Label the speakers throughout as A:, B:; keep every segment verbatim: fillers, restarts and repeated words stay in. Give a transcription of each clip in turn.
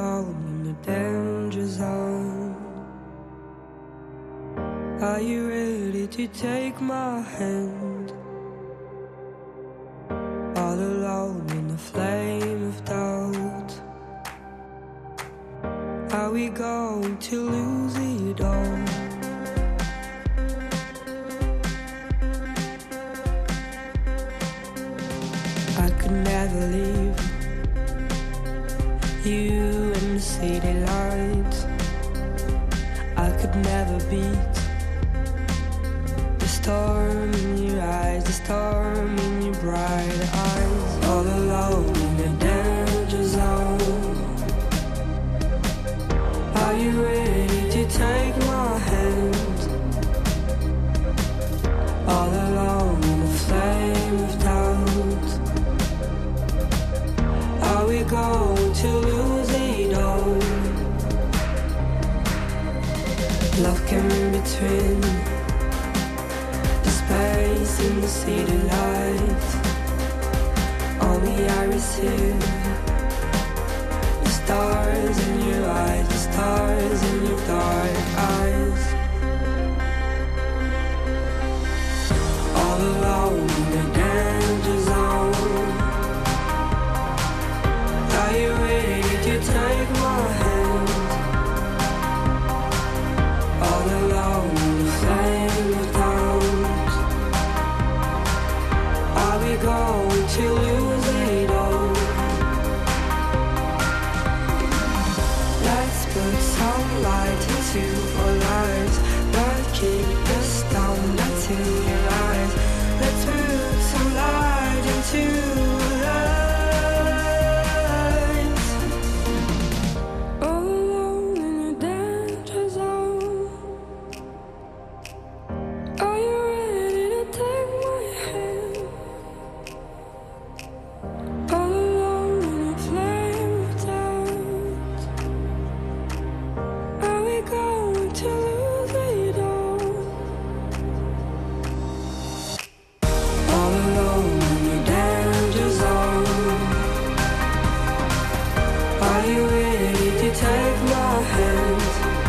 A: alone in the danger zone. Are you ready to take my hand? All alone in the flame of doubt. Are we going to lose it all? I could never leave you in the city lights. I could never beat the storm in your eyes, the storm in your bright eyes. All alone in the danger zone. Are you ready to take my hand? All alone in the flame of doubt. Are we going to lose it all? Love came in between the space in the city lights. Only I receive the stars in your eyes, the stars in your dark eyes. All alone in the danger zone. Are you ready to take my hand? All alone in the flame of doubt. Are we going to lose it all? Let's put some light into our lives. Let's keep the stone that's in your eyes. Let's put some light into our lives. All alone in the danger zone. Are you ready to take my hand? All alone in the flame of doubt. Are we going to lose it all? All alone in the danger zone. Are you ready to take my hand?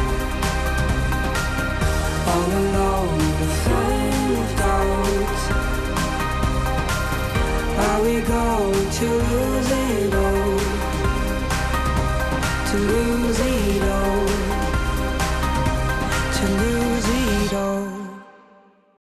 A: All alone in the flame of doubt. Are we going to lose it all? To lose it all.